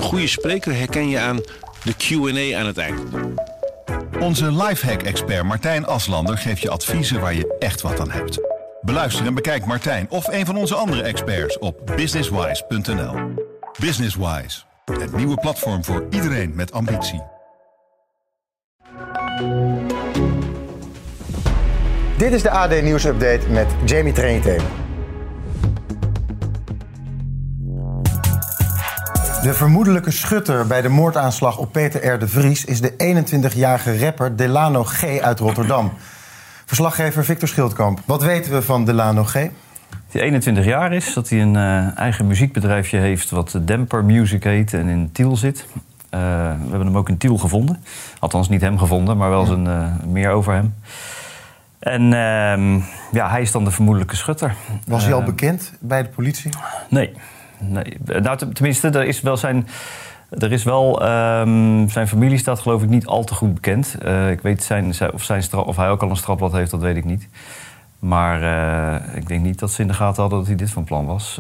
goede spreker herken je aan de Q&A aan het eind. Onze lifehack-expert Martijn Aslander geeft je adviezen waar je echt wat aan hebt. Beluister en bekijk Martijn of een van onze andere experts op businesswise.nl. Businesswise, het nieuwe platform voor iedereen met ambitie. Dit is de AD Nieuws Update met Jamie Trainté. De vermoedelijke schutter bij de moordaanslag op Peter R. de Vries is de 21-jarige rapper Delano G. uit Rotterdam. Verslaggever Victor Schildkamp, wat weten we van Delano G? Die 21 jaar is, dat hij een eigen muziekbedrijfje heeft wat Demper Music heet en in Tiel zit. We hebben hem ook in Tiel gevonden. Althans niet hem gevonden, maar wel meer over hem. En hij is dan de vermoedelijke schutter. Was hij al bekend bij de politie? Nee. Nou, tenminste, zijn familie staat geloof ik niet al te goed bekend. Ik weet of hij ook al een strafblad heeft, dat weet ik niet. Maar ik denk niet dat ze in de gaten hadden dat hij dit van plan was.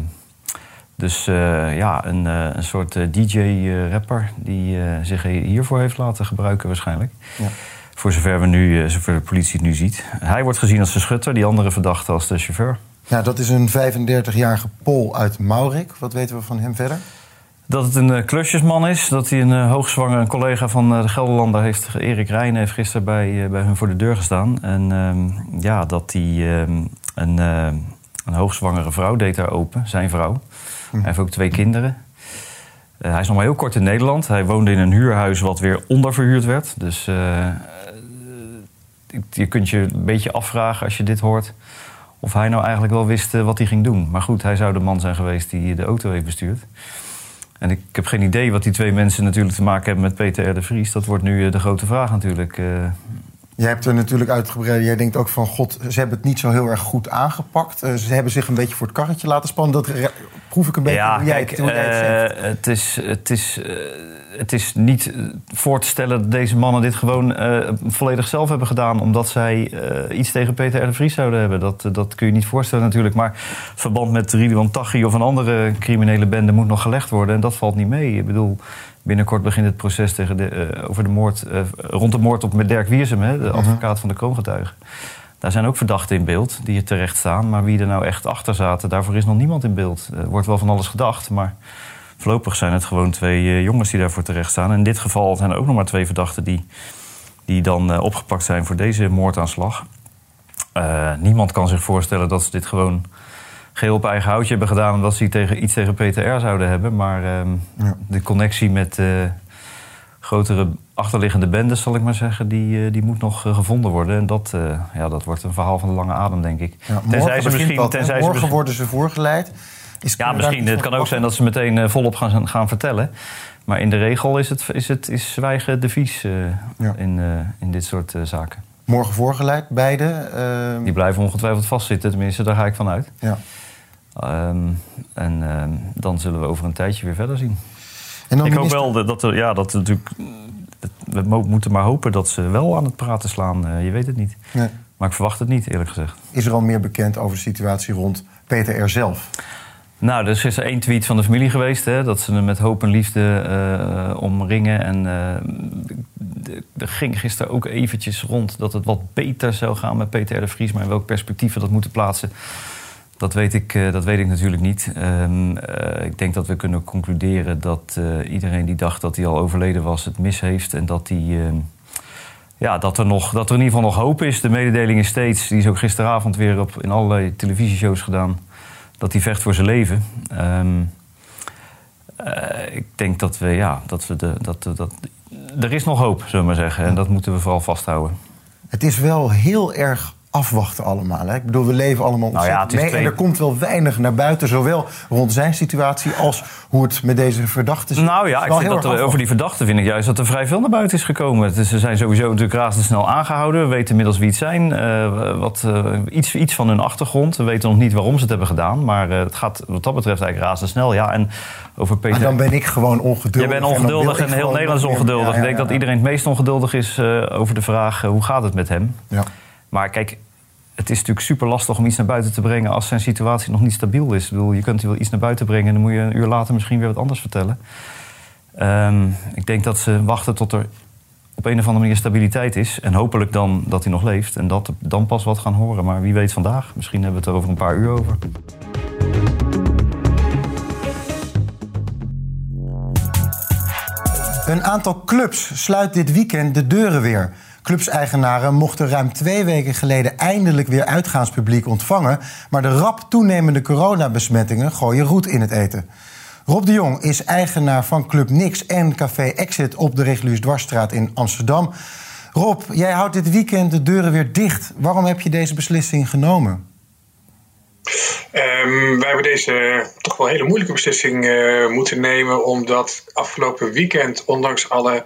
Een soort DJ-rapper die zich hiervoor heeft laten gebruiken waarschijnlijk. Ja. Voor zover de politie het nu ziet. Hij wordt gezien als de schutter, die andere verdachte als de chauffeur. Nou, dat is een 35-jarige Pool uit Maurik. Wat weten we van hem verder? Dat het een klusjesman is. Dat hij een hoogzwanger, een collega van de Gelderlander, Erik Rijn, heeft gisteren bij hun voor de deur gestaan. En dat hij een hoogzwangere vrouw deed daar open, zijn vrouw. Hij heeft ook 2 kinderen. Hij is nog maar heel kort in Nederland. Hij woonde in een huurhuis wat weer onderverhuurd werd. Dus je kunt je een beetje afvragen als je dit hoort of hij nou eigenlijk wel wist wat hij ging doen. Maar goed, hij zou de man zijn geweest die de auto heeft bestuurd. En ik heb geen idee wat die 2 mensen natuurlijk te maken hebben met Peter R. de Vries. Dat wordt nu de grote vraag natuurlijk. Jij hebt er natuurlijk uitgebreid. Jij denkt ook van, god, ze hebben het niet zo heel erg goed aangepakt. Ze hebben zich een beetje voor het karretje laten spannen. Dat proef ik een beetje hoe jij het zegt. Het is niet voor te stellen dat deze mannen dit gewoon volledig zelf hebben gedaan, omdat zij iets tegen Peter R. de Vries zouden hebben. Dat kun je niet voorstellen natuurlijk. Maar verband met Ridwan Taghi of een andere criminele bende moet nog gelegd worden. En dat valt niet mee. Ik bedoel, binnenkort begint het proces over de moord, rond de moord op Dirk Wiersum, de advocaat van de kroongetuige. Daar zijn ook verdachten in beeld die er terecht staan. Maar wie er nou echt achter zaten, daarvoor is nog niemand in beeld. Er wordt wel van alles gedacht, maar voorlopig zijn het gewoon 2 jongens die daarvoor terecht staan. En in dit geval zijn er ook nog maar 2 verdachten die dan opgepakt zijn voor deze moordaanslag. Niemand kan zich voorstellen dat ze dit gewoon geheel op eigen houtje hebben gedaan omdat ze iets tegen Peter R. zouden hebben. Maar de connectie met grotere achterliggende bendes, zal ik maar zeggen, die moet nog gevonden worden. En dat wordt een verhaal van de lange adem, denk ik. Ja, morgen worden ze voorgeleid. Misschien. Het kan ook zijn dat ze meteen volop gaan vertellen. Maar in de regel is zwijgen devies in dit soort zaken. Morgen voorgeleid, beide? Die blijven ongetwijfeld vastzitten, tenminste, daar ga ik van uit. Ja. Dan zullen we over een tijdje weer verder zien. Ik hoop wel dat natuurlijk. We moeten maar hopen dat ze wel aan het praten slaan. Je weet het niet. Nee. Maar ik verwacht het niet, eerlijk gezegd. Is er al meer bekend over de situatie rond Peter R. zelf? Nou, er is 1 tweet van de familie geweest, dat ze hem met hoop en liefde omringen. En er ging gisteren ook eventjes rond dat het wat beter zou gaan met Peter R. de Vries. Maar in welk perspectief we dat moeten plaatsen, dat weet ik natuurlijk niet. Ik denk dat we kunnen concluderen dat iedereen die dacht dat hij al overleden was, het mis heeft. En dat dat er in ieder geval nog hoop is. De mededeling is steeds, die is ook gisteravond weer in allerlei televisieshows gedaan, dat hij vecht voor zijn leven. Ik denk dat er is nog hoop, zullen we maar zeggen. En dat moeten we vooral vasthouden. Het is wel heel erg afwachten allemaal. Hè? Ik bedoel, we leven allemaal ontzettend mee. En er komt wel weinig naar buiten, zowel rond zijn situatie als hoe het met deze verdachten zit. Nou ja, ik vind dat over die verdachten vind ik juist dat er vrij veel naar buiten is gekomen. Ze zijn sowieso natuurlijk razendsnel aangehouden. We weten inmiddels wie het zijn. Iets van hun achtergrond. We weten nog niet waarom ze het hebben gedaan. Maar het gaat wat dat betreft eigenlijk razendsnel. Ja, en over Peter... Maar dan ben ik gewoon ongeduldig. Je bent ongeduldig en heel Nederland is ongeduldig. Ik denk dat iedereen het meest ongeduldig is over de vraag hoe gaat het met hem. Ja. Maar kijk, het is natuurlijk super lastig om iets naar buiten te brengen als zijn situatie nog niet stabiel is. Ik bedoel, je kunt wel iets naar buiten brengen en dan moet je een uur later misschien weer wat anders vertellen. Ik denk dat ze wachten tot er op een of andere manier stabiliteit is. En hopelijk dan dat hij nog leeft. En dat dan pas wat gaan horen. Maar wie weet vandaag. Misschien hebben we het er over een paar uur over. Een aantal clubs sluit dit weekend de deuren weer. Clubseigenaren mochten ruim 2 weken geleden eindelijk weer uitgaanspubliek ontvangen. Maar de rap toenemende coronabesmettingen gooien roet in het eten. Rob de Jong is eigenaar van Club Nix en Café Exit op de Regulus Dwarsstraat in Amsterdam. Rob, jij houdt dit weekend de deuren weer dicht. Waarom heb je deze beslissing genomen? Wij hebben deze toch wel hele moeilijke beslissing moeten nemen. Omdat afgelopen weekend, ondanks alle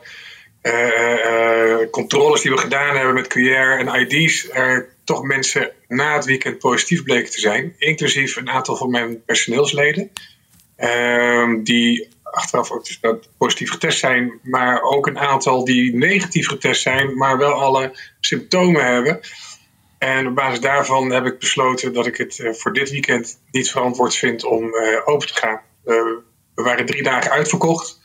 controles die we gedaan hebben met QR en ID's, er toch mensen na het weekend positief bleken te zijn. Inclusief een aantal van mijn personeelsleden. Die achteraf ook dus positief getest zijn. Maar ook een aantal die negatief getest zijn, maar wel alle symptomen hebben. En op basis daarvan heb ik besloten dat ik het voor dit weekend niet verantwoord vind om open te gaan. We waren 3 dagen uitverkocht.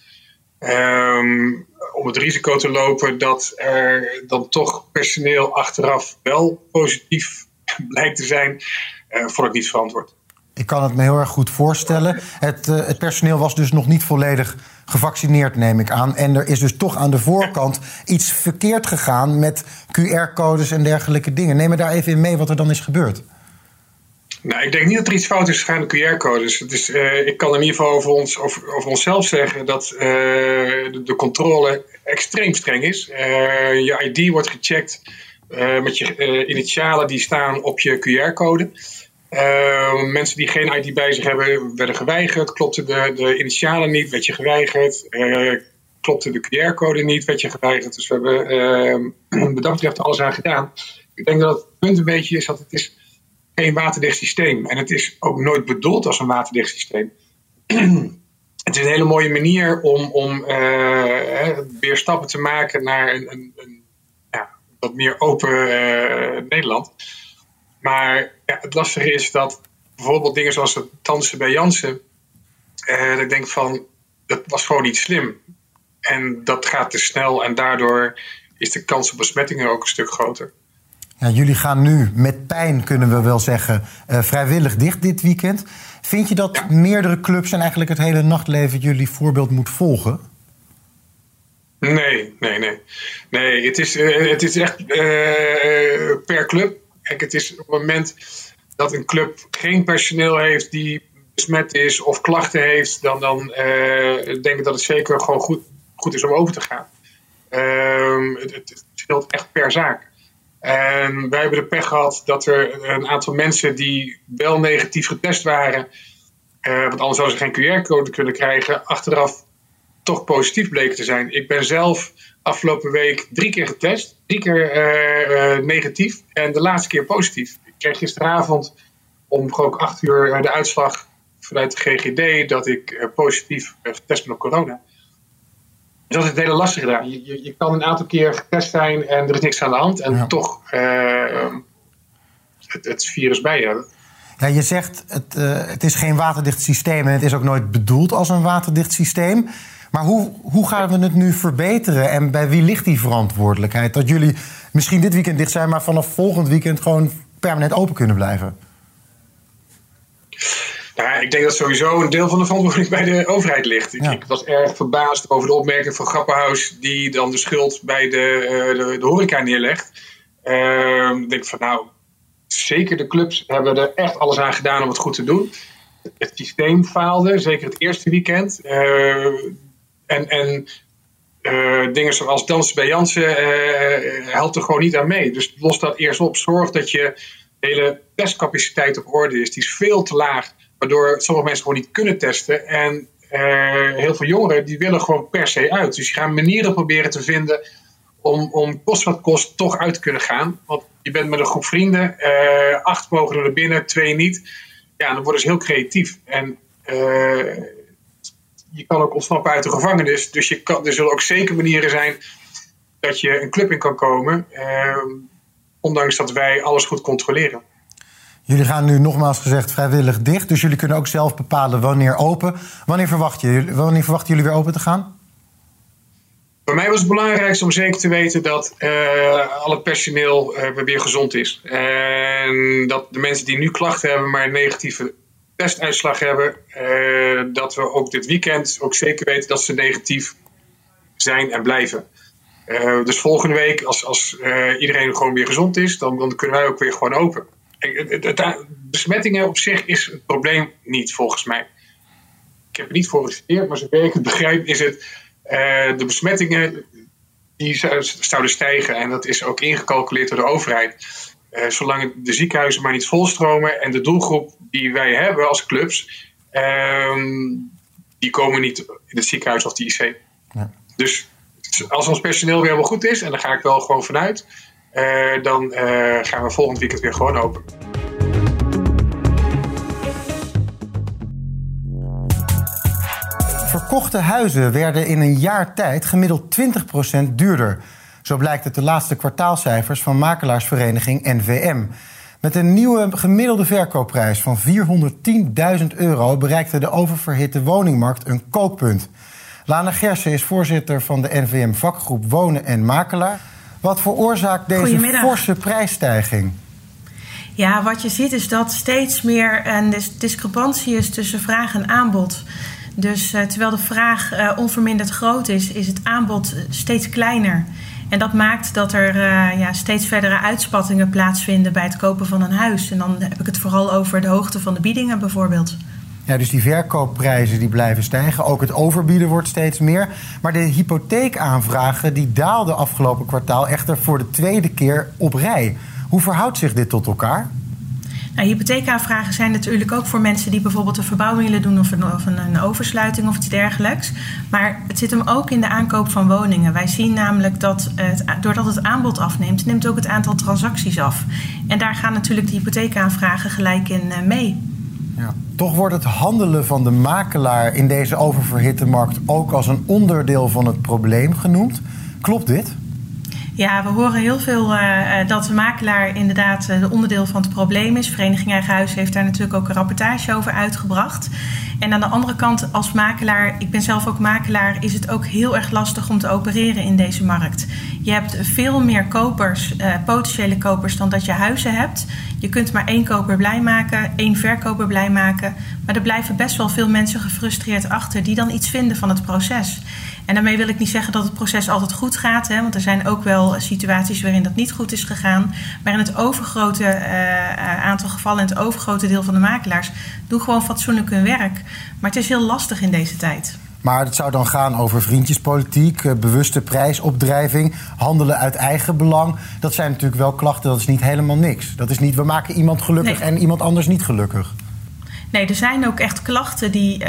Om het risico te lopen dat er dan toch personeel achteraf wel positief blijkt te zijn, vond ik niet verantwoord. Ik kan het me heel erg goed voorstellen. Het personeel was dus nog niet volledig gevaccineerd, neem ik aan. En er is dus toch aan de voorkant iets verkeerd gegaan met QR-codes en dergelijke dingen. Neem me daar even in mee wat er dan is gebeurd. Nou, ik denk niet dat er iets fout is gegaan met QR-codes. Ik kan in ieder geval over onszelf zeggen dat de controle extreem streng is. Je ID wordt gecheckt met je initialen die staan op je QR-code. Mensen die geen ID bij zich hebben, werden geweigerd. Klopte de initialen niet, werd je geweigerd. Klopte de QR-code niet, werd je geweigerd. Dus we hebben wat dat betreft alles aan gedaan. Ik denk dat het punt een beetje is dat het is geen waterdicht systeem. En het is ook nooit bedoeld als een waterdicht systeem. Het is een hele mooie manier om weer stappen te maken naar een wat meer open Nederland. Maar het lastige is dat bijvoorbeeld dingen zoals het dansen bij Jansen, dat ik denk van, dat was gewoon niet slim. En dat gaat te snel en daardoor is de kans op besmettingen ook een stuk groter. Ja, jullie gaan nu met pijn, kunnen we wel zeggen, vrijwillig dicht dit weekend. Vind je dat meerdere clubs en eigenlijk het hele nachtleven jullie voorbeeld moet volgen? Nee. Het is echt per club. Kijk, het is op het moment dat een club geen personeel heeft die besmet is of klachten heeft, dan denk ik dat het zeker gewoon goed is om open te gaan. Het scheelt echt per zaak. En wij hebben de pech gehad dat er een aantal mensen die wel negatief getest waren, want anders zouden ze geen QR-code kunnen krijgen, achteraf toch positief bleken te zijn. Ik ben zelf afgelopen week 3 keer getest. 3 keer negatief en de laatste keer positief. Ik kreeg gisteravond om ook 8 uur de uitslag vanuit de GGD dat ik positief getest ben op corona. Dus dat is het hele lastige eraan. Je kan een aantal keer getest zijn en er is niks aan de hand. En toch het virus bij je. Ja, je zegt het is geen waterdicht systeem en het is ook nooit bedoeld als een waterdicht systeem. Maar hoe gaan we het nu verbeteren en bij wie ligt die verantwoordelijkheid? Dat jullie misschien dit weekend dicht zijn, maar vanaf volgend weekend gewoon permanent open kunnen blijven? Nou, ik denk dat sowieso een deel van de verantwoording bij de overheid ligt. Ik was erg verbaasd over de opmerking van Grapperhaus die dan de schuld bij de horeca neerlegt. Ik denk van zeker de clubs hebben er echt alles aan gedaan om het goed te doen. Het systeem faalde, zeker het eerste weekend. Dingen zoals dansen bij Jansen helpt er gewoon niet aan mee. Dus los dat eerst op. Zorg dat je hele testcapaciteit op orde is. Die is veel te laag, waardoor sommige mensen gewoon niet kunnen testen. En heel veel jongeren die willen gewoon per se uit. Dus je gaat manieren proberen te vinden om kost wat kost toch uit te kunnen gaan. Want je bent met een groep vrienden. 8 mogen er binnen, 2 niet. Ja, dan worden ze heel creatief. En je kan ook ontsnappen uit de gevangenis. Dus er zullen ook zeker manieren zijn dat je een club in kan komen. Ondanks dat wij alles goed controleren. Jullie gaan nu nogmaals gezegd vrijwillig dicht. Dus jullie kunnen ook zelf bepalen wanneer open. Wanneer verwachten jullie weer open te gaan? Voor mij was het belangrijkste om zeker te weten dat al het personeel weer gezond is. En dat de mensen die nu klachten hebben, maar een negatieve testuitslag hebben, dat we ook dit weekend ook zeker weten dat ze negatief zijn en blijven. Dus volgende week, als iedereen gewoon weer gezond is, dan kunnen wij ook weer gewoon open. Besmettingen op zich is het probleem niet, volgens mij. Ik heb er niet voor gestudeerd, maar zover ik het begrijp is het de besmettingen die zouden stijgen. En dat is ook ingecalculeerd door de overheid. Zolang de ziekenhuizen maar niet volstromen en de doelgroep die wij hebben als clubs, die komen niet in het ziekenhuis of de IC. Ja. Dus als ons personeel weer helemaal goed is, en daar ga ik wel gewoon vanuit, dan gaan we volgend weekend weer gewoon open. Verkochte huizen werden in een jaar tijd gemiddeld 20% duurder. Zo blijkt uit de laatste kwartaalcijfers van makelaarsvereniging NVM. Met een nieuwe gemiddelde verkoopprijs van €410.000 bereikte de oververhitte woningmarkt een kookpunt. Lana Gersen is voorzitter van de NVM-vakgroep Wonen en Makelaar. Wat veroorzaakt deze forse prijsstijging? Ja, wat je ziet is dat steeds meer een discrepantie is tussen vraag en aanbod. Dus terwijl de vraag onverminderd groot is het aanbod steeds kleiner. En dat maakt dat er steeds verdere uitspattingen plaatsvinden bij het kopen van een huis. En dan heb ik het vooral over de hoogte van de biedingen bijvoorbeeld. Ja, dus die verkoopprijzen die blijven stijgen. Ook het overbieden wordt steeds meer. Maar de hypotheekaanvragen die daalden afgelopen kwartaal echter voor de tweede keer op rij. Hoe verhoudt zich dit tot elkaar? Nou, hypotheekaanvragen zijn natuurlijk ook voor mensen die bijvoorbeeld een verbouwing willen doen of een oversluiting of iets dergelijks. Maar het zit hem ook in de aankoop van woningen. Wij zien namelijk dat doordat het aanbod afneemt, neemt ook het aantal transacties af. En daar gaan natuurlijk de hypotheekaanvragen gelijk in mee. Ja. Toch wordt het handelen van de makelaar in deze oververhitte markt ook als een onderdeel van het probleem genoemd. Klopt dit? Ja, we horen heel veel dat de makelaar inderdaad een onderdeel van het probleem is. Vereniging Eigen Huis heeft daar natuurlijk ook een rapportage over uitgebracht. En aan de andere kant als makelaar, ik ben zelf ook makelaar, is het ook heel erg lastig om te opereren in deze markt. Je hebt veel meer kopers, potentiële kopers, dan dat je huizen hebt. Je kunt maar 1 koper blij maken, 1 verkoper blij maken. Maar er blijven best wel veel mensen gefrustreerd achter die dan iets vinden van het proces. En daarmee wil ik niet zeggen dat het proces altijd goed gaat. Hè, want er zijn ook wel situaties waarin dat niet goed is gegaan. Maar in het overgrote aantal gevallen en het overgrote deel van de makelaars doen gewoon fatsoenlijk hun werk. Maar het is heel lastig in deze tijd. Maar het zou dan gaan over vriendjespolitiek, bewuste prijsopdrijving, handelen uit eigen belang. Dat zijn natuurlijk wel klachten, dat is niet helemaal niks. Dat is niet, we maken iemand gelukkig en iemand anders niet gelukkig. Nee, er zijn ook echt klachten die,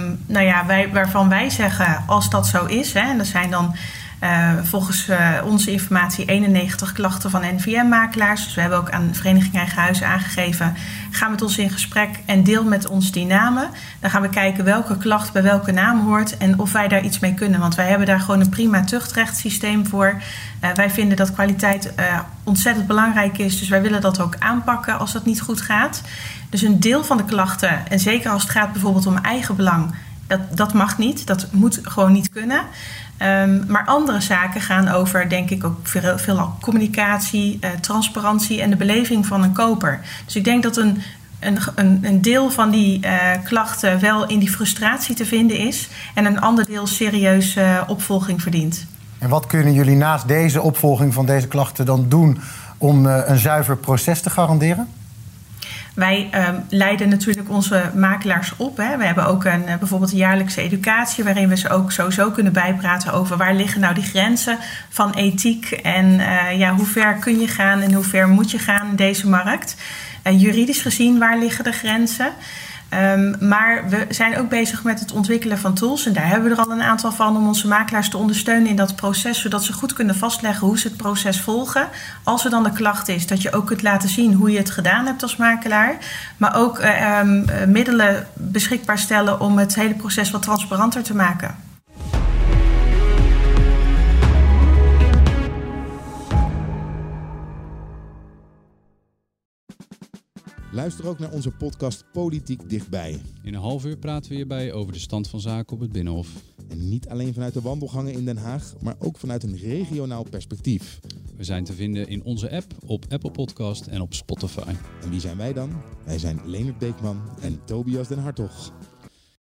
waarvan wij zeggen, als dat zo is, hè, en dat zijn dan volgens onze informatie 91 klachten van NVM-makelaars. Dus we hebben ook aan de Vereniging Eigen Huis aangegeven, ga met ons in gesprek en deel met ons die namen. Dan gaan we kijken welke klacht bij welke naam hoort en of wij daar iets mee kunnen. Want wij hebben daar gewoon een prima tuchtrechtssysteem voor. Wij vinden dat kwaliteit ontzettend belangrijk is, dus wij willen dat ook aanpakken als dat niet goed gaat. Dus een deel van de klachten, en zeker als het gaat bijvoorbeeld om eigen belang, dat mag niet, dat moet gewoon niet kunnen. Maar andere zaken gaan over, denk ik, ook veelal communicatie, transparantie en de beleving van een koper. Dus ik denk dat een deel van die klachten wel in die frustratie te vinden is en een ander deel serieus opvolging verdient. En wat kunnen jullie naast deze opvolging van deze klachten dan doen om een zuiver proces te garanderen? Wij leiden natuurlijk onze makelaars op. Hè. We hebben ook bijvoorbeeld een jaarlijkse educatie waarin we ze ook sowieso kunnen bijpraten over waar liggen nou die grenzen van ethiek en hoe ver kun je gaan en hoe ver moet je gaan in deze markt. Juridisch gezien, waar liggen de grenzen? Maar we zijn ook bezig met het ontwikkelen van tools. En daar hebben we er al een aantal van om onze makelaars te ondersteunen in dat proces. Zodat ze goed kunnen vastleggen hoe ze het proces volgen. Als er dan de klacht is, dat je ook kunt laten zien hoe je het gedaan hebt als makelaar. Maar ook middelen beschikbaar stellen om het hele proces wat transparanter te maken. Luister ook naar onze podcast Politiek Dichtbij. In een half uur praten we hierbij over de stand van zaken op het Binnenhof. En niet alleen vanuit de wandelgangen in Den Haag, maar ook vanuit een regionaal perspectief. We zijn te vinden in onze app, op Apple Podcast en op Spotify. En wie zijn wij dan? Wij zijn Leonard Beekman en Tobias den Hartog.